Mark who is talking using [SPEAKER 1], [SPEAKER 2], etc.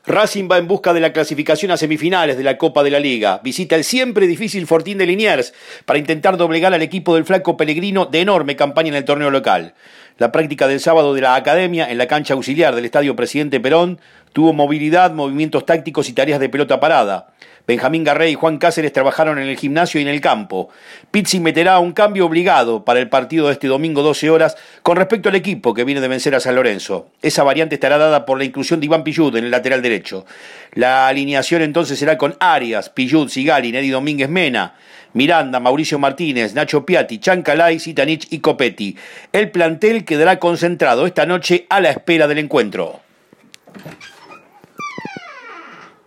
[SPEAKER 1] Racing va en busca de la clasificación a semifinales de la Copa de la Liga. Visita el siempre difícil Fortín de Liniers para intentar doblegar al equipo del flaco Pellegrino de enorme campaña en el torneo local. La práctica del sábado de la Academia en la cancha auxiliar del Estadio Presidente Perón tuvo movilidad, movimientos tácticos y tareas de pelota parada. Benjamín Garré y Juan Cáceres trabajaron en el gimnasio y en el campo. Pizzi meterá un cambio obligado para el partido de este domingo 12 horas con respecto al equipo que viene de vencer a San Lorenzo. Esa variante estará dada por la inclusión de Iván Pillud en el lateral derecho. La alineación entonces será con Arias, Pillud, Sigali, Neri Domínguez Mena, Miranda, Mauricio Martínez, Nacho Piatti, Chancalay, Zitanich y Copetti. El plantel quedará concentrado esta noche a la espera del encuentro.